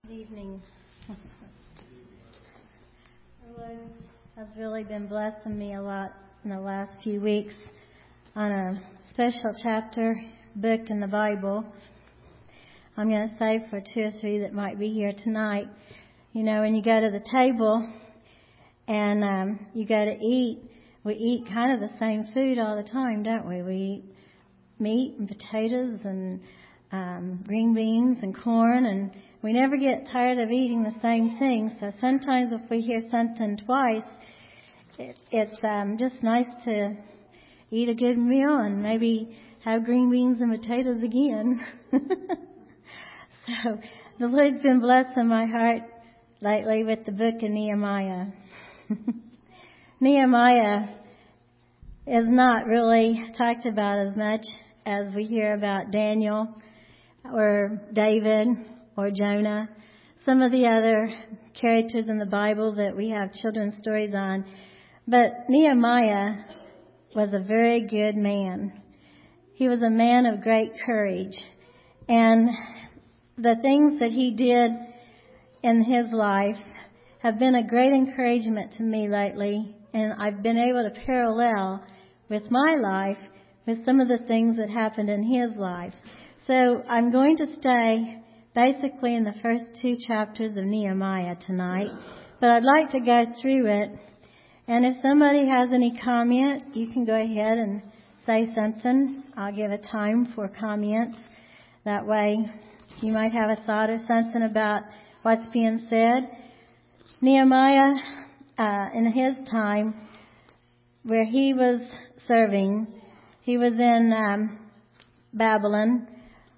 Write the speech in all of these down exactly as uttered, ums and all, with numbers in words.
Good evening. The Lord has really been blessing me a lot in the last few weeks on a special chapter book in the Bible. I'm going to say for two or three that might be here tonight. You know, when you go to the table and um, you go to eat, we eat kind of the same food all the time, don't we? We eat meat and potatoes and um, green beans and corn, and we never get tired of eating the same thing. So sometimes if we hear something twice, it, it's um, just nice to eat a good meal and maybe have green beans and potatoes again. So the Lord's been blessing my heart lately with the book of Nehemiah. Nehemiah is not really talked about as much as we hear about Daniel or David or Jonah, some of the other characters in the Bible that we have children's stories on. But Nehemiah was a very good man. He was a man of great courage. And the things that he did in his life have been a great encouragement to me lately. And I've been able to parallel with my life with some of the things that happened in his life. So I'm going to stay basically in the first two chapters of Nehemiah tonight, but I'd like to go through it. And if somebody has any comment, you can go ahead and say something. I'll give a time for comments. That way you might have a thought or something about what's being said. Nehemiah, uh, in his time, where he was serving, he was in um, Babylon.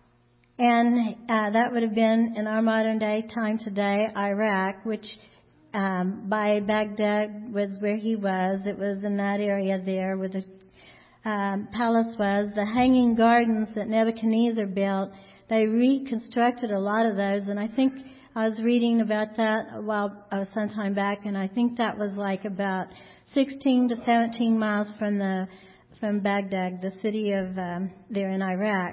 And uh, that would have been, in our modern day time today, Iraq, which um, by Baghdad was where he was. It was in that area there where the um, palace was. The hanging gardens that Nebuchadnezzar built, they reconstructed a lot of those. And I think I was reading about that a while, uh, some time back, and I think that was like about sixteen to seventeen miles from the from Baghdad, the city of um, there in Iraq.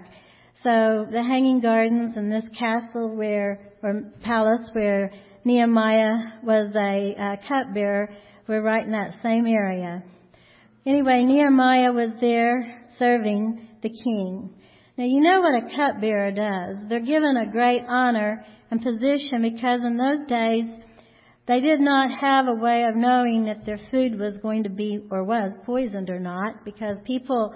So the hanging gardens and this castle where, or palace where Nehemiah was a uh, cupbearer were right in that same area. Anyway, Nehemiah was there serving the king. Now you know what a cupbearer does. They're given a great honor and position because in those days they did not have a way of knowing if their food was going to be or was poisoned or not, because people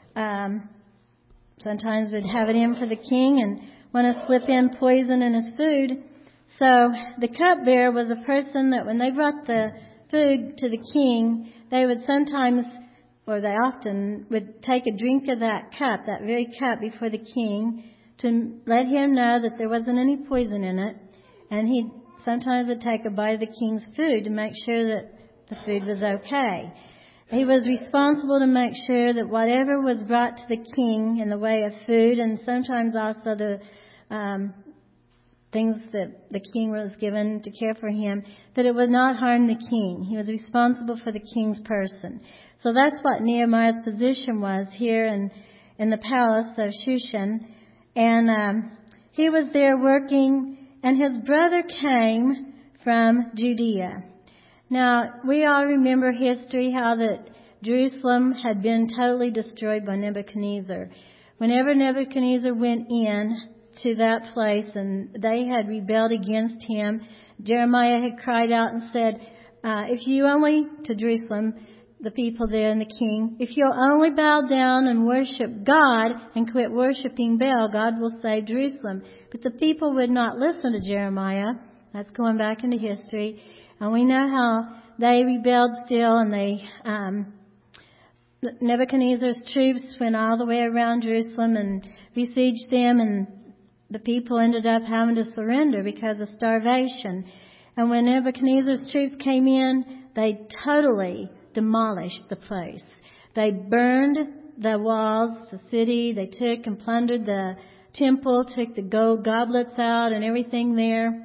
um sometimes would have it in for the king and want to slip in poison in his food. So the cupbearer was a person that when they brought the food to the king, they would sometimes, or they often, would take a drink of that cup, that very cup, before the king to let him know that there wasn't any poison in it. And he sometimes would take a bite of the king's food to make sure that the food was okay. He was responsible to make sure that whatever was brought to the king in the way of food, and sometimes also the um, things that the king was given to care for him, that it would not harm the king. He was responsible for the king's person. So that's what Nehemiah's position was here in, in the palace of Shushan. And um, he was there working, and his brother came from Judea. Now, we all remember history, how that Jerusalem had been totally destroyed by Nebuchadnezzar. Whenever Nebuchadnezzar went in to that place and they had rebelled against him, Jeremiah had cried out and said, uh, if you only, to Jerusalem, the people there and the king, if you'll only bow down and worship God and quit worshiping Baal, God will save Jerusalem. But the people would not listen to Jeremiah. That's going back into history. And we know how they rebelled still, and they um, Nebuchadnezzar's troops went all the way around Jerusalem and besieged them, and the people ended up having to surrender because of starvation. And when Nebuchadnezzar's troops came in, they totally demolished the place. They burned the walls, the city. They took and plundered the temple, took the gold goblets out and everything there,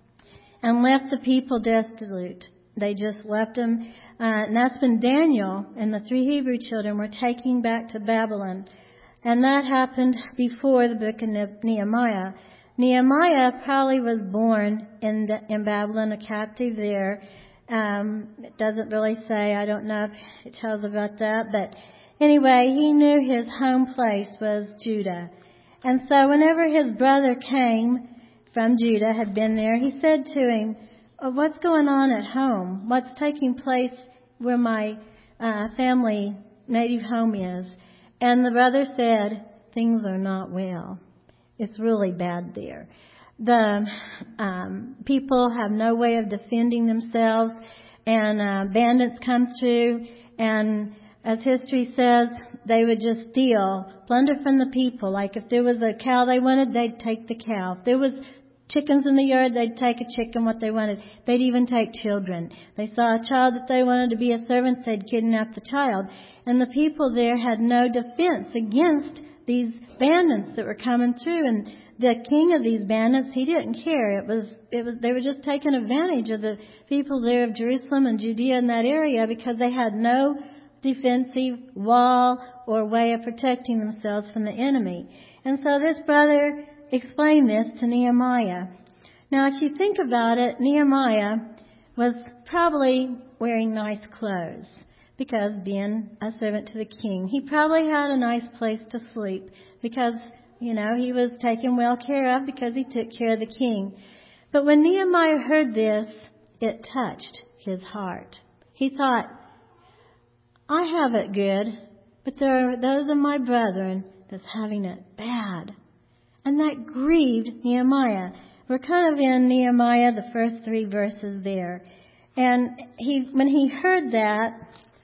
and left the people destitute. They just left them. Uh, and that's when Daniel and the three Hebrew children were taken back to Babylon. And that happened before the book of Nehemiah. Nehemiah probably was born in, the, in Babylon, a captive there. Um, it doesn't really say. I don't know if it tells about that. But anyway, he knew his home place was Judah. And so whenever his brother came from Judah, had been there, he said to him, oh, what's going on at home? What's taking place where my uh, family native home is? And the brother said, things are not well. It's really bad there. The um, people have no way of defending themselves, and uh, bandits come through, and as history says, they would just steal, plunder from the people. Like if there was a cow they wanted, they'd take the cow. If there was chickens in the yard, they'd take a chicken, what they wanted. They'd even take children. They saw a child that they wanted to be a servant, they'd kidnap the child. And the people there had no defense against these bandits that were coming through. And the king of these bandits, he didn't care. It was, it was, they were just taking advantage of the people there of Jerusalem and Judea in that area because they had no defensive wall or way of protecting themselves from the enemy. And so this brother explained this to Nehemiah. Now, if you think about it, Nehemiah was probably wearing nice clothes because being a servant to the king. He probably had a nice place to sleep because, you know, he was taken well care of because he took care of the king. But when Nehemiah heard this, it touched his heart. He thought, I have it good, but there are those of my brethren that's having it bad. And that grieved Nehemiah. We're kind of in Nehemiah, the first three verses there. And he, when he heard that,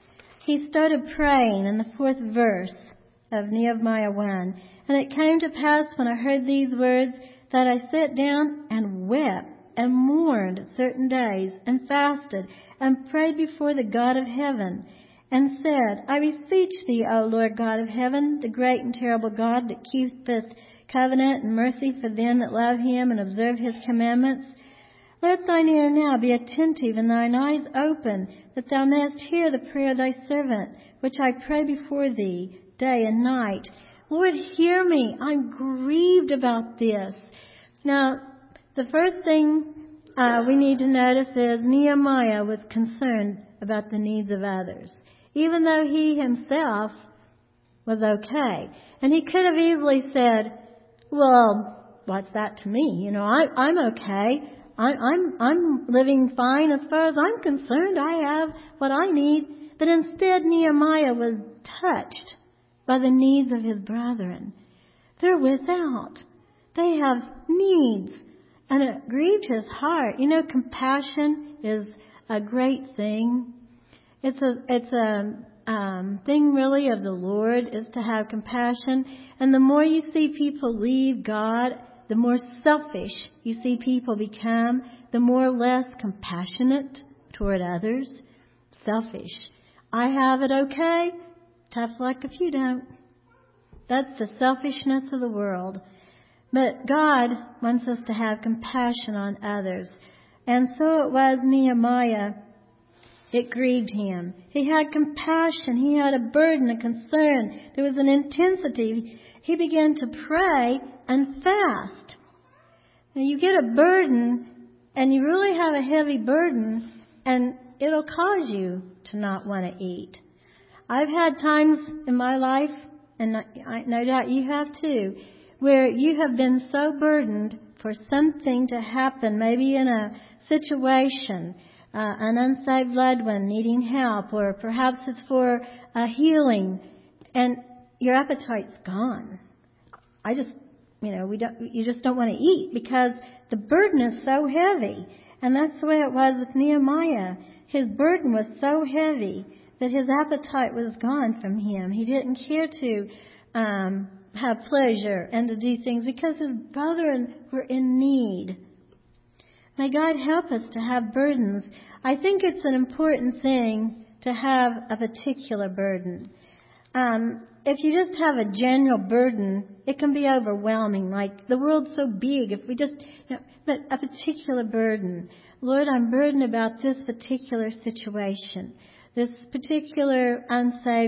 he started praying in the fourth verse of Nehemiah one. And it came to pass when I heard these words that I sat down and wept and mourned certain days and fasted and prayed before the God of heaven and said, I beseech thee, O Lord God of heaven, the great and terrible God that keepeth covenant and mercy for them that love him and observe his commandments. Let thine ear now be attentive and thine eyes open, that thou mayest hear the prayer of thy servant, which I pray before thee day and night. Lord, hear me. I'm grieved about this. Now, the first thing uh, we need to notice is Nehemiah was concerned about the needs of others, even though he himself was okay. And he could have easily said, well, what's that to me? You know, I, I'm okay. I, I'm, I'm living fine as far as I'm concerned. I have what I need. But instead, Nehemiah was touched by the needs of his brethren. They're without. They have needs. And it grieved his heart. You know, compassion is a great thing. It's a, it's a um, thing really of the Lord, is to have compassion. And the more you see people leave God, the more selfish you see people become, the more less compassionate toward others. Selfish. I have it okay. Tough luck if you don't. That's the selfishness of the world. But God wants us to have compassion on others. And so it was Nehemiah. It grieved him. He had compassion. He had a burden, a concern. There was an intensity. He began to pray and fast. Now you get a burden, and you really have a heavy burden, and it'll cause you to not want to eat. I've had times in my life, and I, no doubt you have too, where you have been so burdened for something to happen, maybe in a situation, uh, an unsaved loved one needing help, or perhaps it's for a healing, and your appetite's gone. I just, you know, we don't, you just don't want to eat because the burden is so heavy. And that's the way it was with Nehemiah. His burden was so heavy that his appetite was gone from him. He didn't care to um, have pleasure and to do things because his brethren were in need. May God help us to have burdens. I think it's an important thing to have a particular burden. Um, if you just have a general burden, it can be overwhelming. Like, the world's so big. If we just, you know, but a particular burden. Lord, I'm burdened about this particular situation, this particular unsaved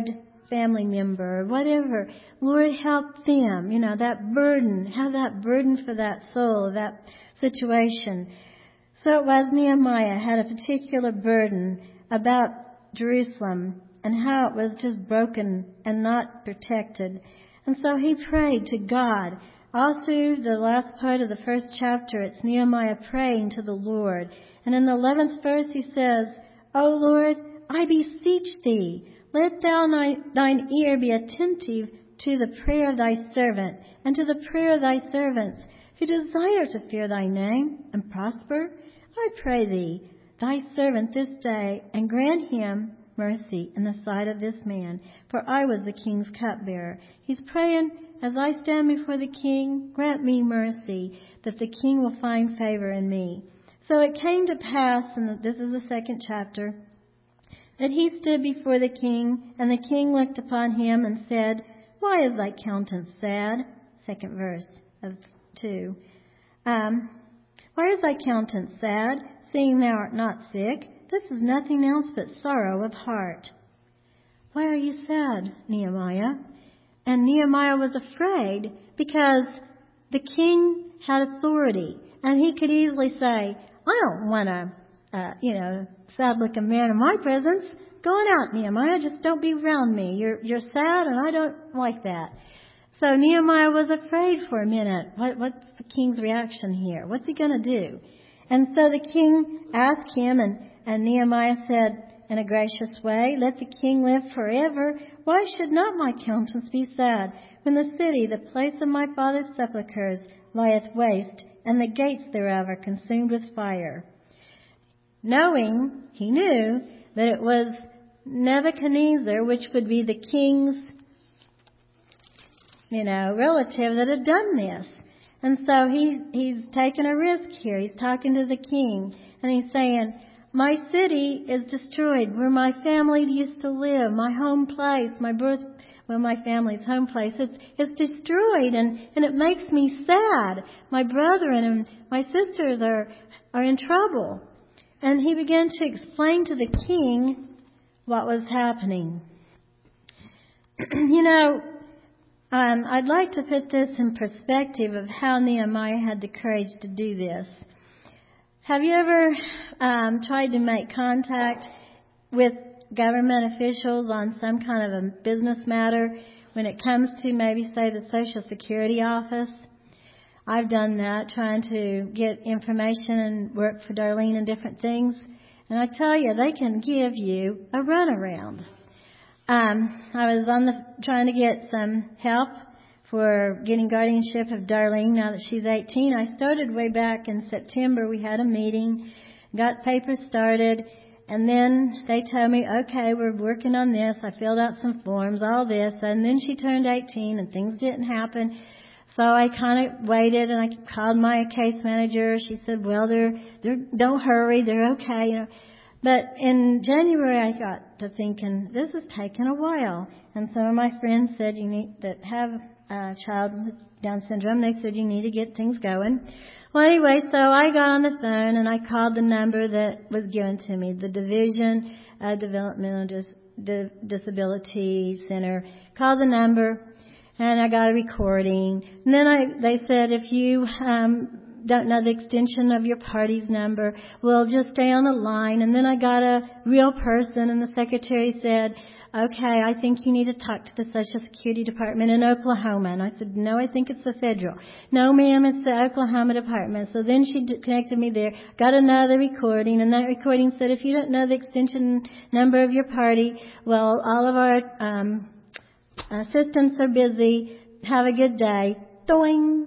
family member or whatever. Lord, help them. You know, that burden. Have that burden for that soul, that situation. So it was Nehemiah had a particular burden about Jerusalem and how it was just broken and not protected. And so he prayed to God. All through the last part of the first chapter, it's Nehemiah praying to the Lord. And in the eleventh verse he says, O Lord, I beseech thee, let thou thine ear be attentive to the prayer of thy servant, and to the prayer of thy servants, who desire to fear thy name and prosper. I pray thee, thy servant this day, and grant him mercy in the sight of this man, for I was the king's cupbearer. He's praying, as I stand before the king, grant me mercy, that the king will find favor in me. So it came to pass, and this is the second chapter, that he stood before the king, and the king looked upon him and said, Why is thy countenance sad? Second verse of two. Um, Why is thy countenance sad, seeing thou art not sick? This is nothing else but sorrow of heart. Why are you sad, Nehemiah? And Nehemiah was afraid because the king had authority, and he could easily say, I don't want a, uh, you know, sad-looking man in my presence. Go on out, Nehemiah. Just don't be around me. You're you're sad, and I don't like that. So Nehemiah was afraid for a minute. What, what's the king's reaction here? What's he going to do? And so the king asked him, and, and Nehemiah said in a gracious way, Let the king live forever. Why should not my countenance be sad, when the city, the place of my father's sepulchres, lieth waste, and the gates thereof are consumed with fire? Knowing, he knew, that it was Nebuchadnezzar, which would be the king's, you know, relative that had done this. And so he, he's taking a risk here. He's talking to the king, and he's saying, my city is destroyed, where my family used to live, my home place, my birth, well, my family's home place. It's, it's destroyed, and, and it makes me sad. My brethren and my sisters are, are in trouble. And he began to explain to the king what was happening. You know, um, I'd like to put this in perspective of how Nehemiah had the courage to do this. Have you ever um, tried to make contact with government officials on some kind of a business matter when it comes to maybe, say, the Social Security office? I've done that, trying to get information and work for Darlene and different things. And I tell you, they can give you a runaround. Um, I was on the trying to get some help for getting guardianship of Darlene now that she's eighteen. I started way back in September. We had a meeting, got papers started, and then they told me, okay, we're working on this. I filled out some forms, all this, and then she turned eighteen and things didn't happen. So I kind of waited, and I called my case manager. She said, well, they're, they're, don't hurry. They're okay. You know. But in January, I got to thinking, this is taking a while. And some of my friends said, you need that have a child with Down syndrome. They said, you need to get things going. Well, anyway, so I got on the phone, and I called the number that was given to me, the Division of Developmental Dis- Di- Disability Center. Called the number. And I got a recording. And then I, they said, if you um, don't know the extension of your party's number, well, just stay on the line. And then I got a real person, and the secretary said, okay, I think you need to talk to the Social Security Department in Oklahoma. And I said, no, I think it's the federal. No, ma'am, it's the Oklahoma Department. So then she connected me there, got another recording, and that recording said, if you don't know the extension number of your party, well, all of our um assistants are busy. Have a good day. Doing.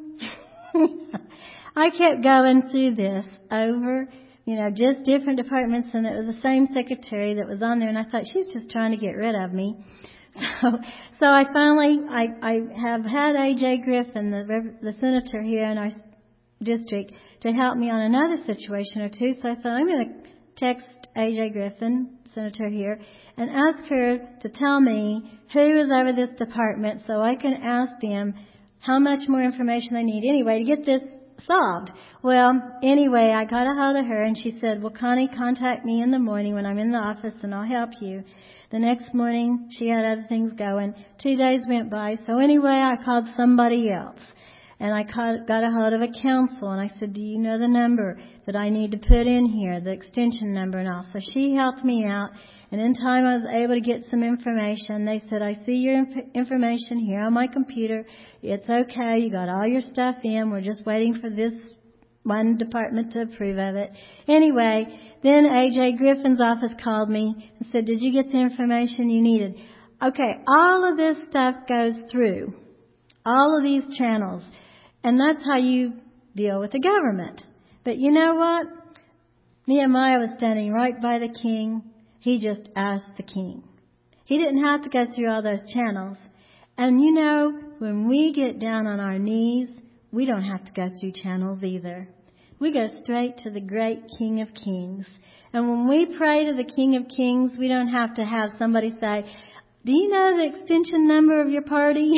I kept going through this over, you know, just different departments, and it was the same secretary that was on there, and I thought, she's just trying to get rid of me. So, so I finally, I, I have had A J Griffin, the, the senator here in our district, to help me on another situation or two. So I thought, I'm going to text A J Griffin, senator here, and ask her to tell me who is over this department so I can ask them how much more information they need. Anyway, to get this solved. Well, anyway, I got a hold of her and she said, well, Connie, contact me in the morning when I'm in the office and I'll help you. The next morning, she had other things going. Two days went by. So anyway, I called somebody else. And I called, got a hold of a counsel, and I said, do you know the number that I need to put in here, the extension number and all? So she helped me out, and in time I was able to get some information. They said, I see your inf- information here on my computer. It's okay. You got all your stuff in. We're just waiting for this one department to approve of it. Anyway, then A J Griffin's office called me and said, did you get the information you needed? Okay, all of this stuff goes through all of these channels. And that's how you deal with the government. But you know what? Nehemiah was standing right by the king. He just asked the king. He didn't have to go through all those channels. And you know, when we get down on our knees, we don't have to go through channels either. We go straight to the great King of Kings. And when we pray to the King of Kings, we don't have to have somebody say, do you know the extension number of your party?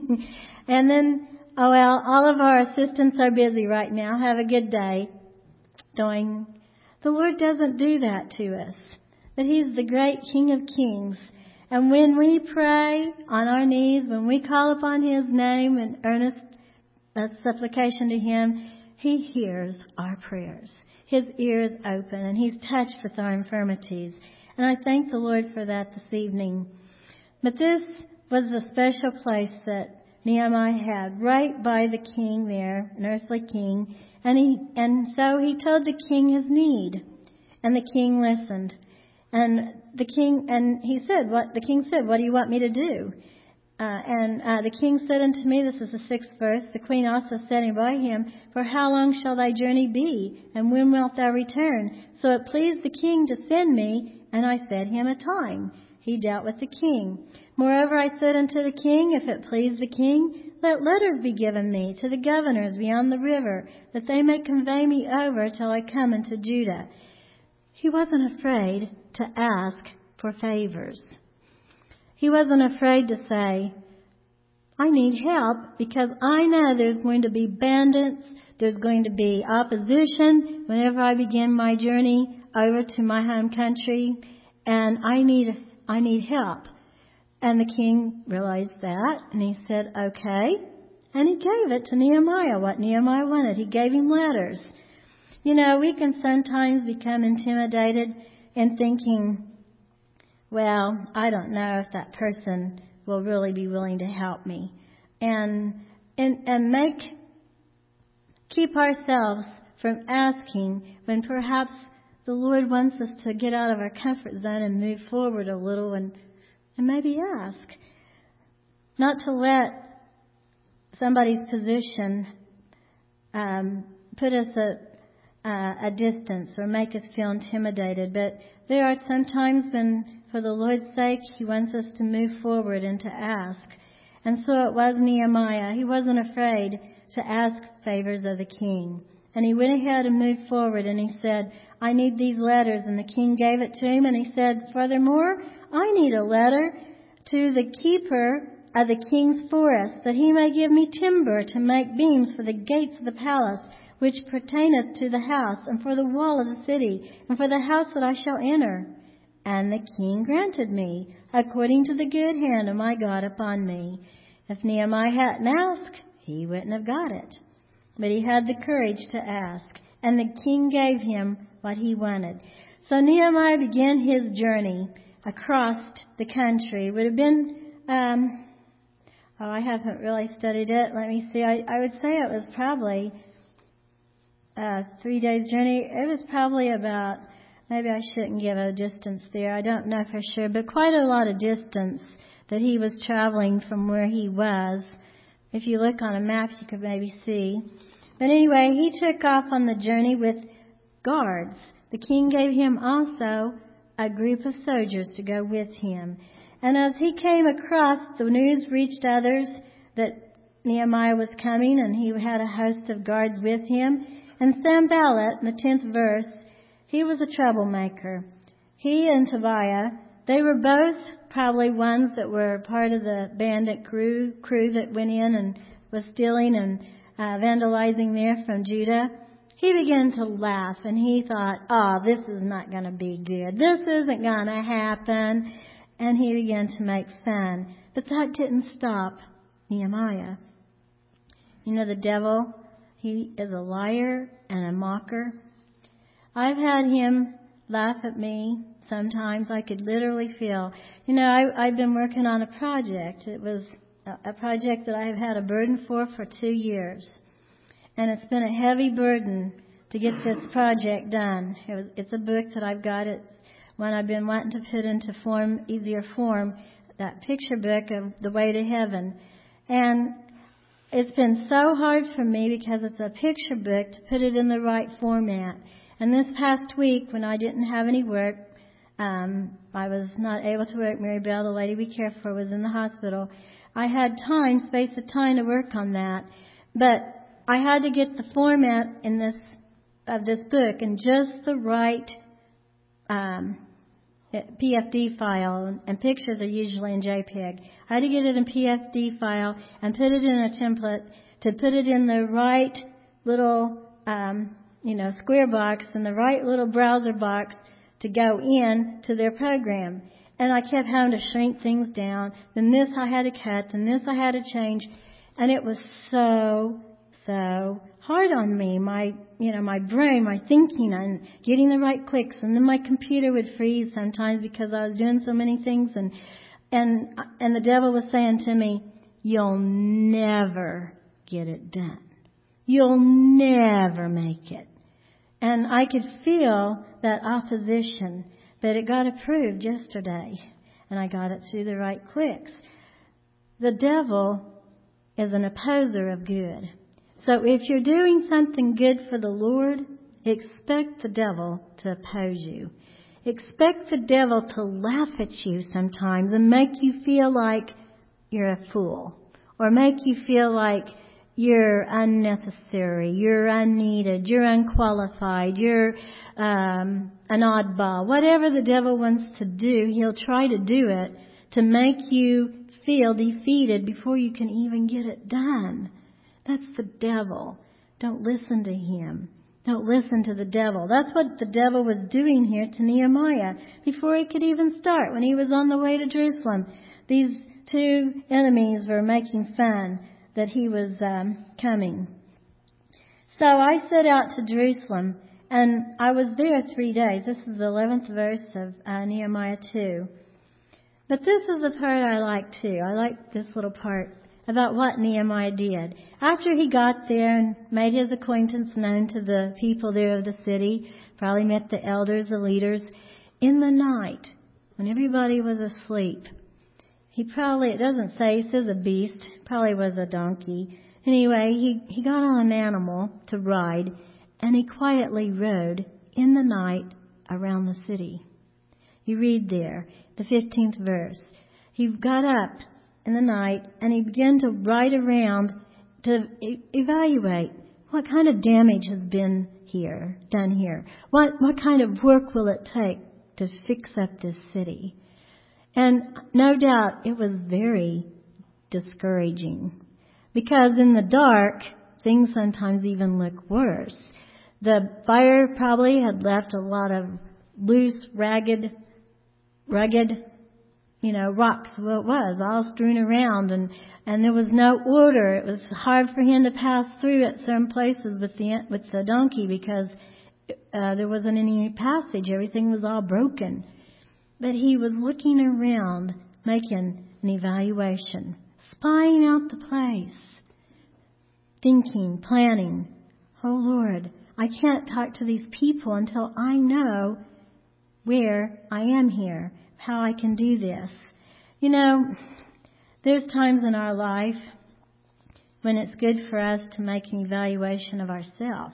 And then, oh, well, all of our assistants are busy right now. Have a good day. Doing. The Lord doesn't do that to us. But He's the great King of Kings. And when we pray on our knees, when we call upon His name in earnest uh, supplication to Him, He hears our prayers. His ear is open and He's touched with our infirmities. And I thank the Lord for that this evening. But this was a special place that Nehemiah had right by the king there, an earthly king, and he and so he told the king his need, and the king listened, and the king and he said, "What the king said? What do you want me to do?" Uh, and uh, the king said unto me, this is the sixth verse. The queen also standing by him, for how long shall thy journey be, and when wilt thou return? So it pleased the king to send me, and I set him a time. He dealt with the king. Moreover, I said unto the king, if it please the king, let letters be given me to the governors beyond the river, that they may convey me over till I come into Judah. He wasn't afraid to ask for favors. He wasn't afraid to say, I need help because I know there's going to be bandits, there's going to be opposition whenever I begin my journey over to my home country, and I need I need help. And the king realized that, and he said, okay. And he gave it to Nehemiah, what Nehemiah wanted. He gave him letters. You know, we can sometimes become intimidated in thinking, well, I don't know if that person will really be willing to help me. And and, and make, keep ourselves from asking when perhaps the Lord wants us to get out of our comfort zone and move forward a little and, and maybe ask. Not to let somebody's position um, put us at uh, a distance or make us feel intimidated. But there are some times when, for the Lord's sake, He wants us to move forward and to ask. And so it was Nehemiah. He wasn't afraid to ask favors of the king. And he went ahead and moved forward, and he said, I need these letters. And the king gave it to him, and he said, furthermore, I need a letter to the keeper of the king's forest, that he may give me timber to make beams for the gates of the palace, which pertaineth to the house, and for the wall of the city, and for the house that I shall enter. And the king granted me, according to the good hand of my God upon me. If Nehemiah hadn't asked, he wouldn't have got it. But he had the courage to ask, and the king gave him what he wanted. So Nehemiah began his journey across the country. It would have been, um, oh, I haven't really studied it. Let me see. I, I would say it was probably a three days journey. It was probably about, maybe I shouldn't give a distance there. I don't know for sure, but quite a lot of distance that he was traveling from where he was. If you look on a map, you could maybe see. But anyway, he took off on the journey with guards. The king gave him also a group of soldiers to go with him. And as he came across, the news reached others that Nehemiah was coming, and he had a host of guards with him. And Sanballat, in the tenth verse, he was a troublemaker. He and Tobiah, they were both probably ones that were part of the bandit crew crew that went in and was stealing and uh, vandalizing there from Judah, he began to laugh, and he thought, oh, this is not going to be good. This isn't going to happen. And he began to make fun. But that didn't stop Nehemiah. You know, the devil, he is a liar and a mocker. I've had him laugh at me. Sometimes I could literally feel, you know, I, I've been working on a project. It was a, a project that I have had a burden for for two years. And it's been a heavy burden to get this project done. It was, it's a book that I've got. It's one I've been wanting to put into form, easier form, that picture book of The Way to Heaven. And it's been so hard for me because it's a picture book to put it in the right format. And this past week, when I didn't have any work, um, I was not able to work. Mary Bell, the lady we care for, was in the hospital. I had time, space of time to work on that. But I had to get the format in this of this book in just the right um, P F D file, and pictures are usually in JPEG. I had to get it in P F D file and put it in a template to put it in the right little, um, you know, square box and the right little browser box to go in to their program. And I kept having to shrink things down. Then this I had to cut, and this I had to change, and it was so. So hard on me, my, you know, my brain, my thinking on getting the right clicks, and then my computer would freeze sometimes because I was doing so many things, and, and, and the devil was saying to me, you'll never get it done. You'll never make it. And I could feel that opposition, but it got approved yesterday, and I got it through the right clicks. The devil is an opposer of good. So if you're doing something good for the Lord, expect the devil to oppose you. Expect the devil to laugh at you sometimes and make you feel like you're a fool, or make you feel like you're unnecessary, you're unneeded, you're unqualified, you're um, an oddball. Whatever the devil wants to do, he'll try to do it to make you feel defeated before you can even get it done. That's the devil. Don't listen to him. Don't listen to the devil. That's what the devil was doing here to Nehemiah before he could even start. When he was on the way to Jerusalem, these two enemies were making fun that he was um, coming. So I set out to Jerusalem, and I was there three days. This is the eleventh verse of uh, Nehemiah two. But this is the part I like too. I like this little part about what Nehemiah did. After he got there and made his acquaintance known to the people there of the city, probably met the elders, the leaders, in the night, when everybody was asleep, he probably, it doesn't say, it says a beast, probably was a donkey. Anyway, he, he got on an animal to ride, and he quietly rode in the night around the city. You read there, the fifteenth verse. He got up in the night, and he began to ride around to e- evaluate what kind of damage has been here, done here. What, what kind of work will it take to fix up this city? And no doubt it was very discouraging, because in the dark, things sometimes even look worse. The fire probably had left a lot of loose, ragged, rugged, you know, rocks. Well, it was all strewn around, and, and there was no order. It was hard for him to pass through at certain places with the with the donkey because uh, there wasn't any passage. Everything was all broken. But he was looking around, making an evaluation, spying out the place, thinking, planning. Oh, Lord, I can't talk to these people until I know where I am here, how I can do this. You know, there's times in our life when it's good for us to make an evaluation of ourselves.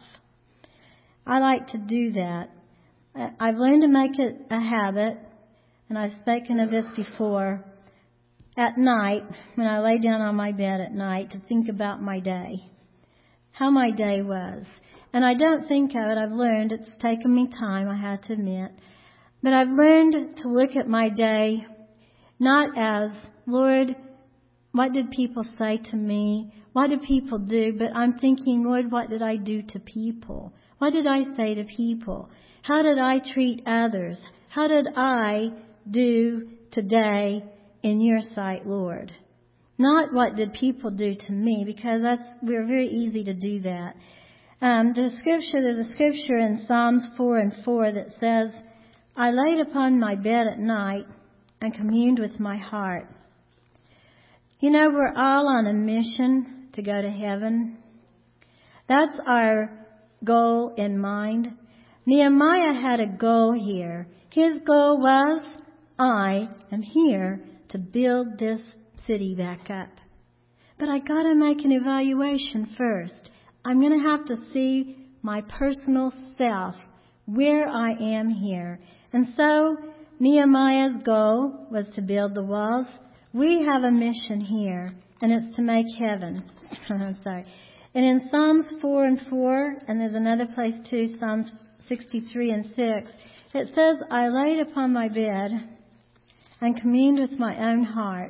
I like to do that. I've learned to make it a habit, and I've spoken of this before, at night, when I lay down on my bed at night, to think about my day, how my day was. And I don't think of it. I've learned, it's taken me time, I have to admit. But I've learned to look at my day not as, Lord, what did people say to me? what do people do? But I'm thinking, Lord, what did I do to people? What did I say to people? How did I treat others? How did I do today in your sight, Lord? Not what did people do to me, because that's we're very easy to do that. Um, the scripture, there's a scripture in Psalms four and four that says, I laid upon my bed at night and communed with my heart. You know, we're all on a mission to go to heaven. That's our goal in mind. Nehemiah had a goal here. His goal was, I am here to build this city back up. But I got to make an evaluation first. I'm going to have to see my personal self, where I am here. And so Nehemiah's goal was to build the walls. We have a mission here, and it's to make heaven. I'm sorry. And in Psalms four and four, and there's another place too, Psalms sixty-three and six, it says, I laid upon my bed and communed with my own heart.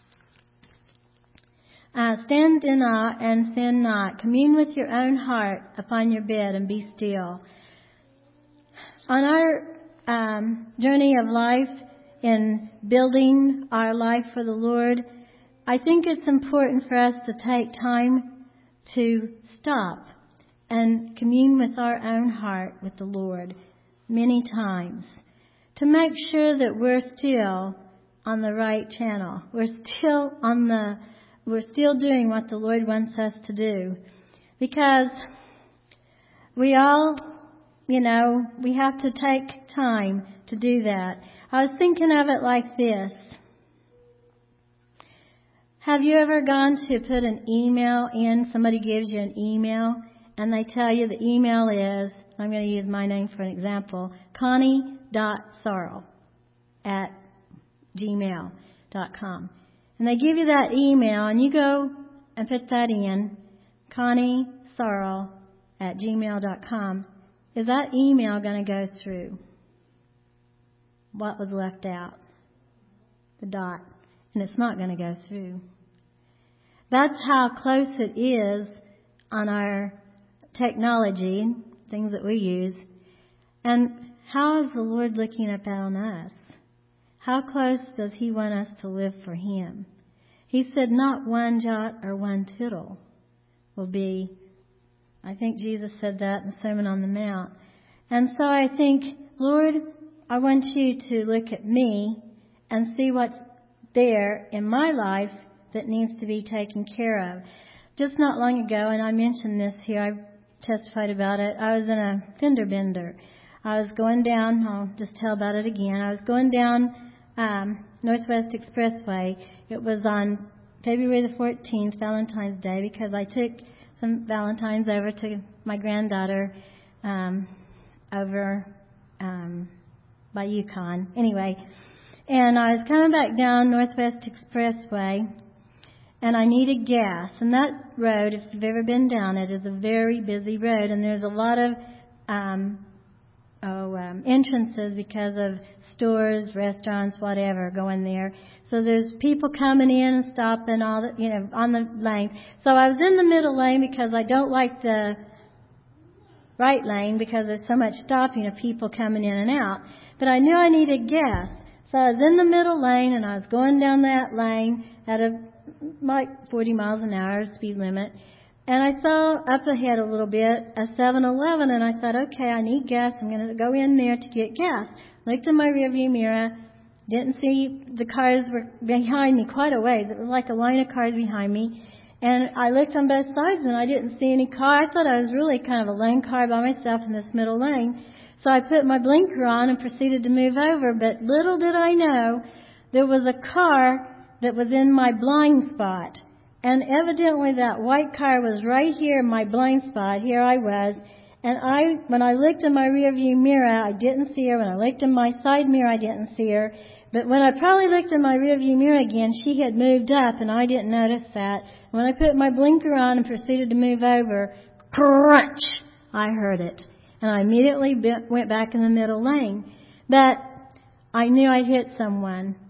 Uh, stand in awe and sin not. Commune with your own heart upon your bed and be still. On our um, journey of life in building our life for the Lord, I think it's important for us to take time to stop and commune with our own heart with the Lord many times to make sure that we're still on the right channel. We're still on the We're still doing what the Lord wants us to do. Because we all, you know, we have to take time to do that. I was thinking of it like this. Have you ever gone to put an email in? Somebody gives you an email and they tell you the email is, I'm going to use my name for an example, connie dot sorrell at gmail dot com. And they give you that email, and you go and put that in, connie sorrell at gmail dot com. Is that email going to go through? What was left out? The dot. And it's not going to go through. That's how close it is on our technology, things that we use. And how is the Lord looking up on us? How close does He want us to live for Him? He said not one jot or one tittle will be, I think Jesus said that in the Sermon on the Mount. And so I think, Lord, I want you to look at me and see what's there in my life that needs to be taken care of. Just not long ago, and I mentioned this here, I testified about it, I was in a fender bender. I was going down, I'll just tell about it again, I was going down Um, Northwest Expressway. It was on February the fourteenth, Valentine's Day, because I took some Valentines over to my granddaughter um, over um, by Yukon. Anyway, and I was coming back down Northwest Expressway, and I needed gas. And that road, if you've ever been down it, is a very busy road, and there's a lot of um, oh, um, entrances because of stores, restaurants, whatever going there. So there's people coming in and stopping all the, you know, on the lane. So I was in the middle lane because I don't like the right lane because there's so much stopping of people coming in and out. But I knew I needed gas. So I was in the middle lane and I was going down that lane at a, like forty miles an hour speed limit. And I saw up ahead a little bit a seven eleven, and I thought, okay, I need gas. I'm going to go in there to get gas. Looked in my rearview mirror, didn't see the cars were behind me quite a ways. It was like a line of cars behind me. And I looked on both sides, and I didn't see any car. I thought I was really kind of a lone car by myself in this middle lane. So I put my blinker on and proceeded to move over. But little did I know, there was a car that was in my blind spot. And evidently that white car was right here in my blind spot. Here I was. And I, when I looked in my rearview mirror, I didn't see her. When I looked in my side mirror, I didn't see her. But when I probably looked in my rearview mirror again, she had moved up, and I didn't notice that. When I put my blinker on and proceeded to move over, crunch, I heard it. And I immediately went back in the middle lane. But I knew I'd hit someone.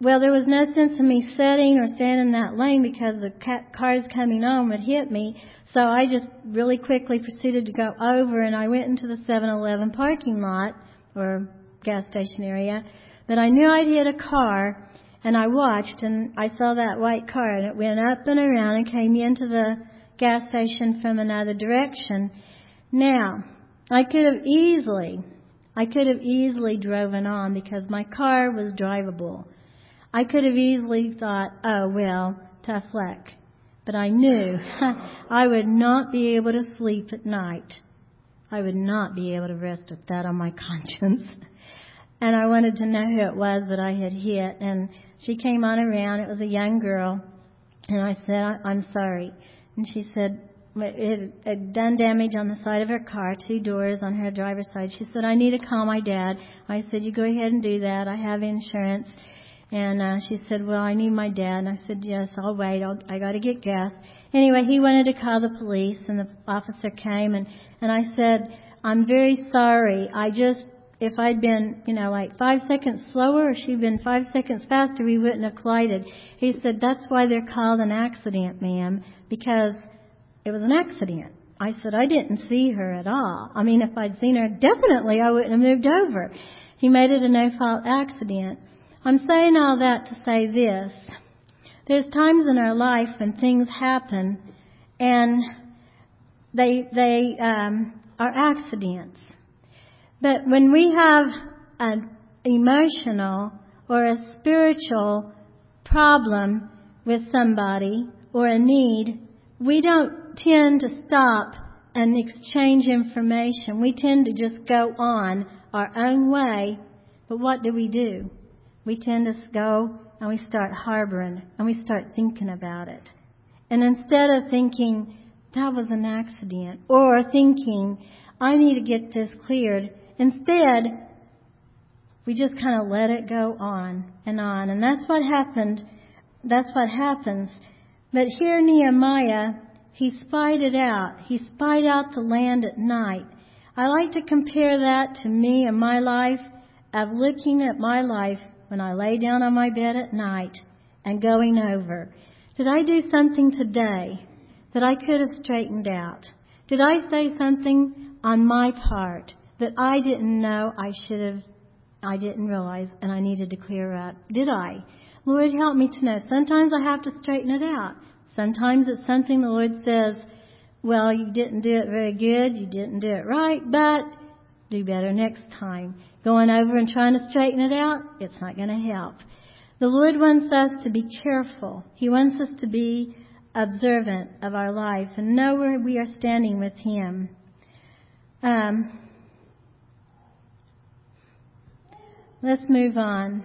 well, there was no sense in me sitting or standing in that lane because the ca- cars coming on would hit me. So I just really quickly proceeded to go over, and I went into the seven eleven parking lot or gas station area. But I knew I'd hit a car, and I watched, and I saw that white car, and it went up and around and came into the gas station from another direction. Now, I could have easily, I could have easily driven on because my car was drivable. I could have easily thought, oh, well, tough luck. But I knew I would not be able to sleep at night. I would not be able to rest with that on my conscience. And I wanted to know who it was that I had hit. And she came on around. It was a young girl. And I said, I'm sorry. And she said, it had done damage on the side of her car, two doors on her driver's side. She said, I need to call my dad. I said, you go ahead and do that. I have insurance. And uh, she said, well, I need my dad. And I said, yes, I'll wait. I'll, I got to get gas. Anyway, he wanted to call the police, and the officer came. And, and I said, I'm very sorry. I just, if I'd been, you know, like five seconds slower or she'd been five seconds faster, we wouldn't have collided. He said, that's why they're called an accident, ma'am, because it was an accident. I said, I didn't see her at all. I mean, if I'd seen her, definitely I wouldn't have moved over. He made it a no-fault accident. I'm saying all that to say this. There's times in our life when things happen and they they um, are accidents. But when we have an emotional or a spiritual problem with somebody or a need, we don't tend to stop and exchange information. We tend to just go on our own way. But what do we do? We tend to go and we start harboring and we start thinking about it. And instead of thinking, that was an accident, or thinking, I need to get this cleared, instead, we just kind of let it go on and on. And that's what happened. That's what happens. But here Nehemiah, he spied it out. He spied out the land at night. I like to compare that to me and my life, of looking at my life when I lay down on my bed at night and going over, did I do something today that I could have straightened out? Did I say something on my part that I didn't know I should have, I didn't realize, and I needed to clear up? Did I? Lord, help me to know. Sometimes I have to straighten it out. Sometimes it's something the Lord says, well, you didn't do it very good, you didn't do it right, but do better next time. Going over and trying to straighten it out, it's not going to help. The Lord wants us to be careful. He wants us to be observant of our life and know where we are standing with Him. Um, let's move on.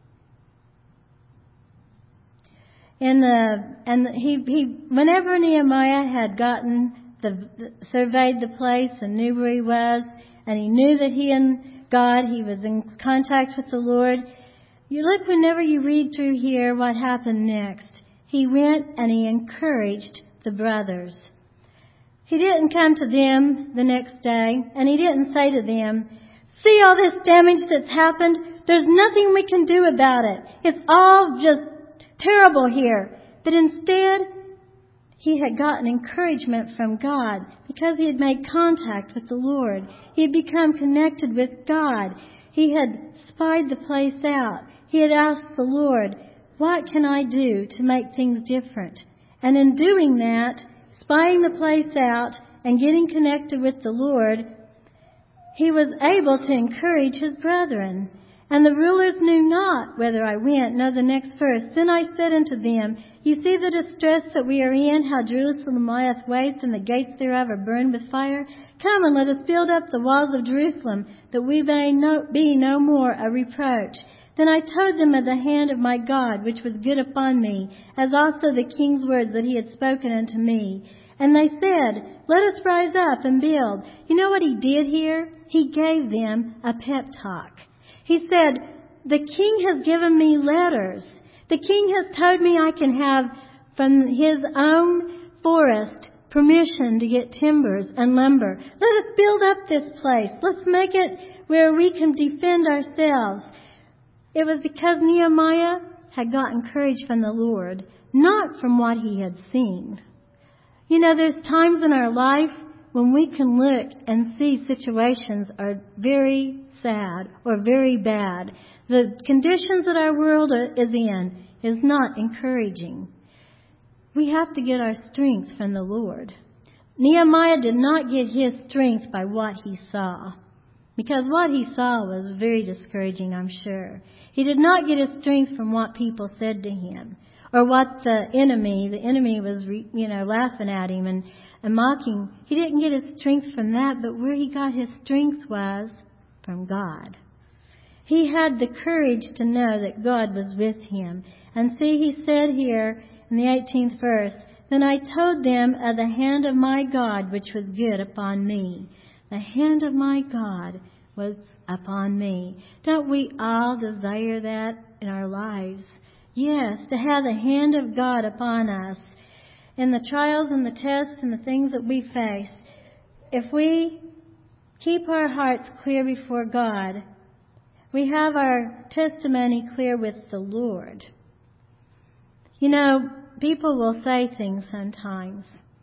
In the and he he whenever Nehemiah had gotten the, the surveyed the place and knew where he was, and he knew that he and God, he was in contact with the Lord. You look, whenever you read through here, what happened next. He went and he encouraged the brothers. He didn't come to them the next day, and he didn't say to them, see all this damage that's happened? There's nothing we can do about it. It's all just terrible here. But instead, he had gotten encouragement from God because he had made contact with the Lord. He had become connected with God. He had spied the place out. He had asked the Lord, what can I do to make things different? And in doing that, spying the place out and getting connected with the Lord, he was able to encourage his brethren. And the rulers knew not whither I went. Know the next verse. Then I said unto them, you see the distress that we are in, how Jerusalem lieth waste, and the gates thereof are burned with fire? Come and let us build up the walls of Jerusalem, that we may no, be no more a reproach. Then I told them of the hand of my God, which was good upon me, as also the king's words that he had spoken unto me. And they said, let us rise up and build. You know what he did here? He gave them a pep talk. He said, the king has given me letters. The king has told me I can have from his own forest permission to get timbers and lumber. Let us build up this place. Let's make it where we can defend ourselves. It was because Nehemiah, had gotten courage from the Lord, not from what he had seen. You know, there's times in our life when we can look and see situations are very sad or very bad. The conditions that our world is in is not encouraging. We have to get our strength from the Lord. Nehemiah did not get his strength by what he saw, because what he saw was very discouraging, I'm sure. He did not get his strength from what people said to him, or what the enemy, the enemy was, you know, laughing at him and, and mocking. He didn't get his strength from that, but where he got his strength was from God. He had the courage to know that God was with him. And see, he said here in the eighteenth verse, "Then I told them of the hand of my God which was good upon me." The hand of my God was upon me. Don't we all desire that in our lives? Yes, to have the hand of God upon us in the trials and the tests and the things that we face. If we keep our hearts clear before God, we have our testimony clear with the Lord. You know, people will say things sometimes,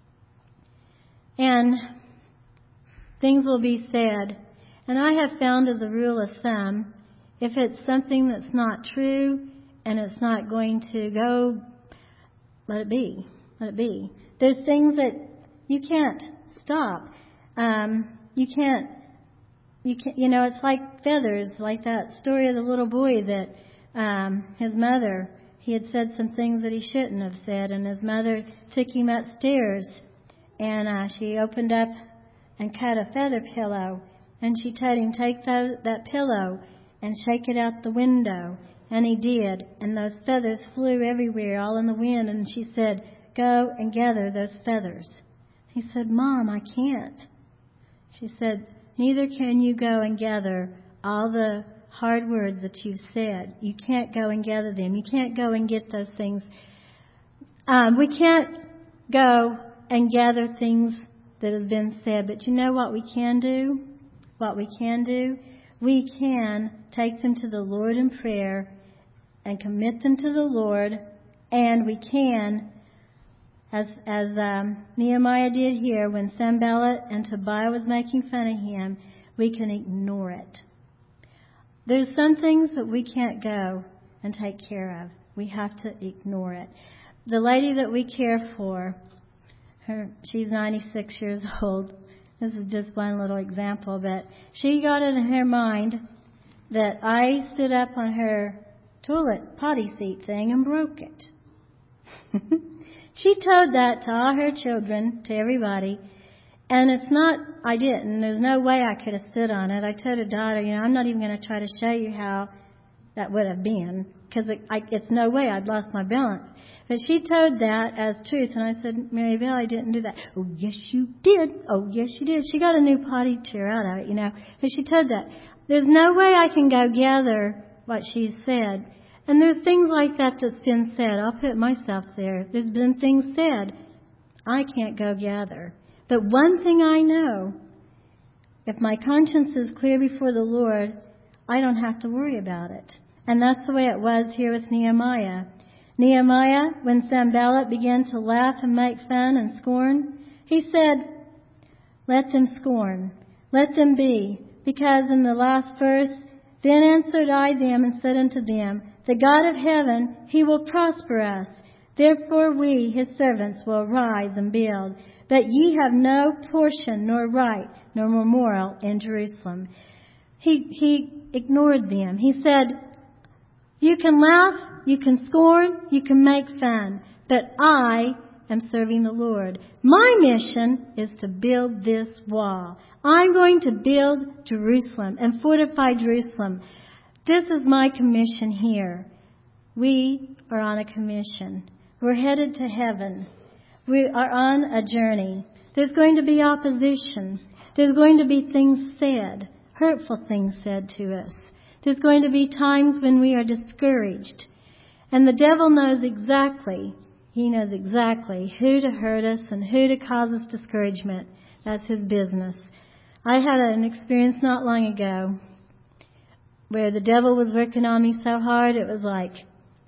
and things will be said. And I have found as a rule of thumb, if it's something that's not true and it's not going to go, let it be. Let it be. There's things that you can't stop. Um, you can't, you can't, you know, it's like feathers, like that story of the little boy that um, his mother, he had said some things that he shouldn't have said, and his mother took him upstairs, and uh, she opened up and cut a feather pillow, and she told him, take that, that pillow and shake it out the window. And he did, and those feathers flew everywhere, all in the wind, and she said, go and gather those feathers. He said, Mom, I can't. She said, neither can you go and gather all the hard words that you've said. You can't go and gather them. You can't go and get those things. Um, we can't go and gather things that have been said. But you know what we can do? What we can do? We can take them to the Lord in prayer and commit them to the Lord. And we can, as as um, Nehemiah did here, when Sanballat and Tobiah was making fun of him, we can ignore it. There's some things that we can't go and take care of. We have to ignore it. The lady that we care for, her, she's ninety-six years old. This is just one little example, but she got it in her mind that I stood up on her toilet potty seat thing and broke it. She told that to all her children, to everybody. And it's not, I didn't. There's no way I could have stood on it. I told her daughter, you know, I'm not even going to try to show you how that would have been, because it, it's no way I'd lost my balance. But she told that as truth, and I said, Mary Bell, I didn't do that. Oh, yes, you did. Oh, yes, you did. She got a new potty chair out of it, you know. But she told that. There's no way I can go gather what she said. And there's things like that that's been said. I'll put myself there. There's been things said I can't go gather. But one thing I know, if my conscience is clear before the Lord, I don't have to worry about it. And that's the way it was here with Nehemiah. Nehemiah, when Sanballat began to laugh and make fun and scorn, he said, let them scorn, let them be, because in the last verse, then answered I them and said unto them, the God of heaven, he will prosper us. Therefore we, his servants, will arise and build. But ye have no portion, nor right, nor memorial in Jerusalem. He, he ignored them. He said, you can laugh, you can scorn, you can make fun, but I am serving the Lord. My mission is to build this wall. I'm going to build Jerusalem and fortify Jerusalem. This is my commission here. We are on a commission. We're headed to heaven. We are on a journey. There's going to be opposition. There's going to be things said, hurtful things said to us. There's going to be times when we are discouraged. And the devil knows exactly, he knows exactly who to hurt us and who to cause us discouragement. That's his business. I had an experience not long ago where the devil was working on me so hard, it was like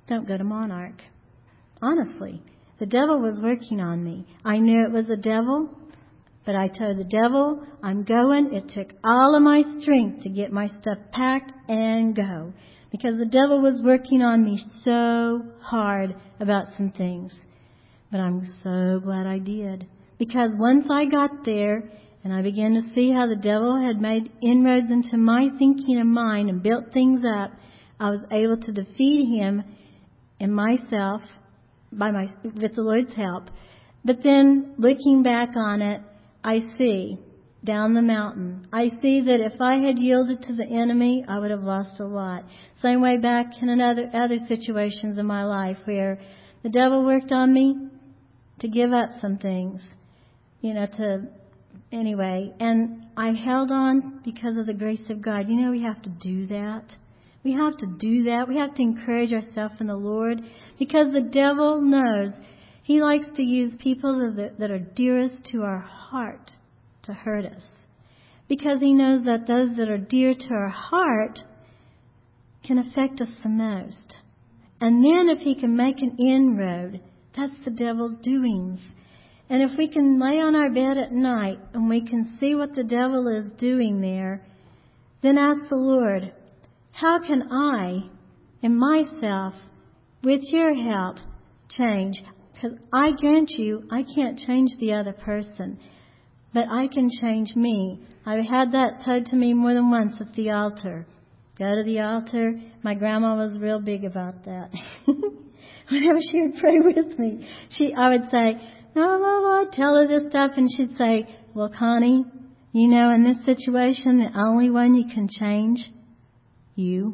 don't go to Monarch. Honestly, the devil was working on me. I knew it was the devil, but I told the devil, I'm going. It took all of my strength to get my stuff packed and go, because the devil was working on me so hard about some things. But I'm so glad I did, because once I got there and I began to see how the devil had made inroads into my thinking and mind and built things up, I was able to defeat him and myself by my with the Lord's help. But then looking back on it, I see down the mountain, I see that if I had yielded to the enemy, I would have lost a lot. Same way back in another other situations in my life where the devil worked on me to give up some things, you know, to anyway, and I held on because of the grace of God. You know, we have to do that. We have to do that. We have to encourage ourselves in the Lord, because the devil knows he likes to use people that are dearest to our heart to hurt us, because he knows that those that are dear to our heart can affect us the most. And then if he can make an inroad, that's the devil's doings. And if we can lay on our bed at night and we can see what the devil is doing there, then ask the Lord, how can I, in myself, with your help, change? Because I grant you, I can't change the other person, but I can change me. I've had that said to me more than once at the altar. Go to the altar. My grandma was real big about that. Whenever she would pray with me, she, I would say, no, no, Lord, tell her this stuff. And she'd say, well, Connie, you know, in this situation, the only one you can change, you.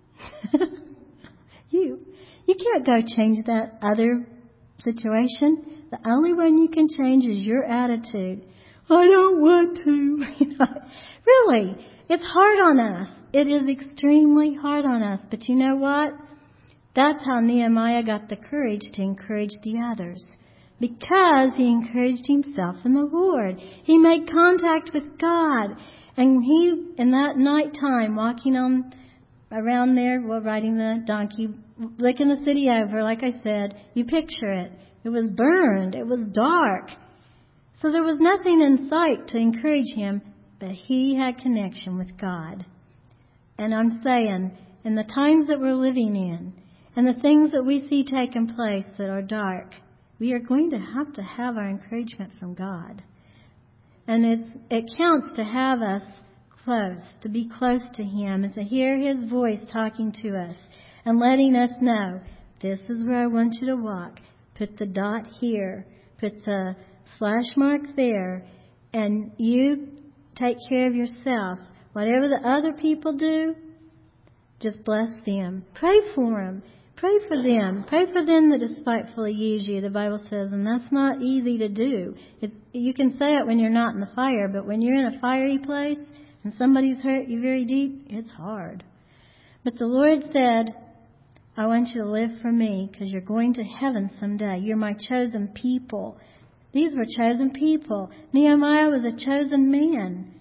you. You can't go change that other situation. The only one you can change is your attitude. I don't want to. Really, it's hard on us. It is extremely hard on us. But you know what? That's how Nehemiah got the courage to encourage the others. Because he encouraged himself in the Lord. He made contact with God. And he, in that night time, walking on around there, well, riding the donkey, looking the city over, like I said, you picture it. It was burned. It was dark. So there was nothing in sight to encourage him, but he had connection with God. And I'm saying, in the times that we're living in, and the things that we see taking place that are dark, we are going to have to have our encouragement from God. And it's, it counts to have us close, to be close to Him, and to hear His voice talking to us and letting us know, this is where I want you to walk. Put the dot here. Put the slash mark there. And you take care of yourself. Whatever the other people do, just bless them. Pray for them. Pray for them. Pray for them that despitefully use you, the Bible says, and that's not easy to do. It, you can say it when you're not in the fire, but when you're in a fiery place and somebody's hurt you very deep, it's hard. But the Lord said, I want you to live for me because you're going to heaven someday. You're my chosen people. These were chosen people. Nehemiah was a chosen man.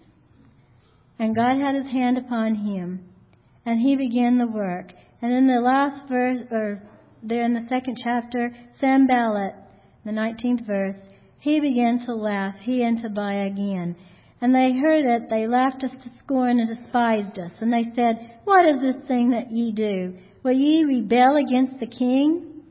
And God had His hand upon him. And he began the work. And in the last verse, or there in the second chapter, Sanballat, the nineteenth verse, he began to laugh, he and Tobiah again. And they heard it, they laughed us to scorn and despised us. And they said, what is this thing that ye do? Will ye rebel against the king?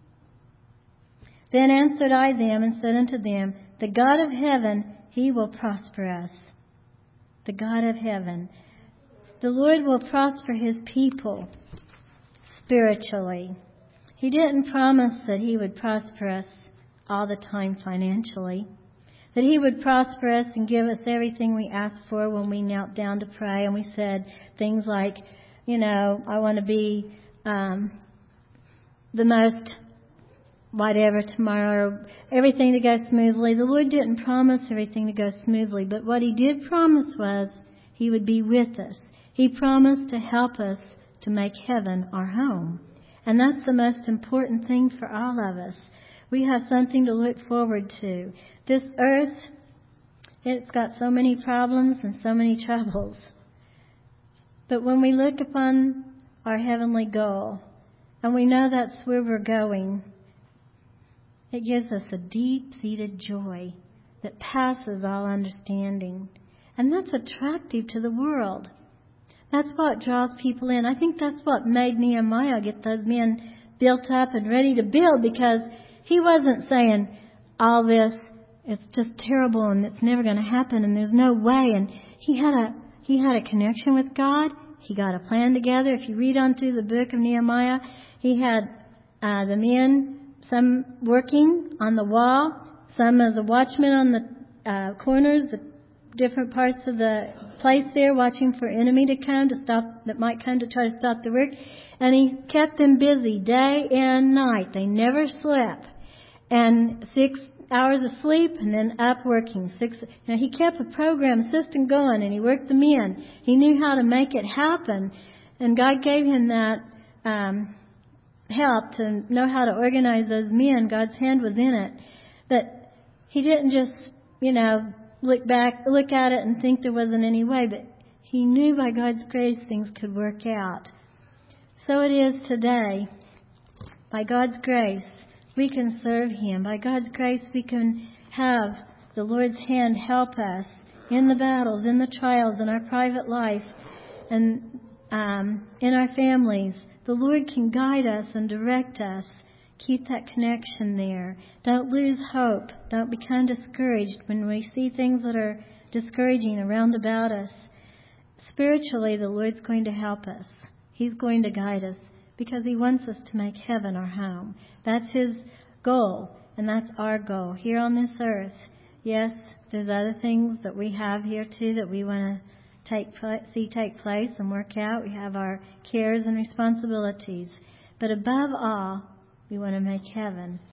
Then answered I them and said unto them, the God of heaven, He will prosper us. The God of heaven. The Lord will prosper His people spiritually. He didn't promise that He would prosper us all the time financially. That He would prosper us and give us everything we asked for when we knelt down to pray and we said things like, you know, I want to be um, the most whatever tomorrow, everything to go smoothly. The Lord didn't promise everything to go smoothly, but what He did promise was He would be with us. He promised to help us to make heaven our home. And that's the most important thing for all of us. We have something to look forward to. This earth, it's got so many problems and so many troubles. But when we look upon our heavenly goal and we know that's where we're going, it gives us a deep-seated joy that passes all understanding. And that's attractive to the world. That's what draws people in. I think that's what made Nehemiah get those men built up and ready to build, because he wasn't saying, all this is just terrible and it's never going to happen and there's no way. And he had a he had a connection with God. He got a plan together. If you read on through the book of Nehemiah, he had uh, the men, some working on the wall, some of the watchmen on the uh, corners, the different parts of the place there, watching for enemy to come to stop, that might come to try to stop the work. And he kept them busy day and night. They never slept. And six hours of sleep and then up working. Six. Now he kept a program system going, and he worked them in. He knew how to make it happen, and God gave him that um, help to know how to organize those men. God's hand was in it. That he didn't just, you know, look back, look at it and think there wasn't any way, but he knew by God's grace things could work out. So it is today. By God's grace, we can serve Him. By God's grace, we can have the Lord's hand help us in the battles, in the trials, in our private life, and um, in our families. The Lord can guide us and direct us. Keep that connection there. Don't lose hope. Don't become discouraged when we see things that are discouraging around about us. Spiritually, the Lord's going to help us. He's going to guide us, because He wants us to make heaven our home. That's His goal, and that's our goal here on this earth. Yes, there's other things that we have here too that we want to take see take place and work out. We have our cares and responsibilities. But above all, we want to make heaven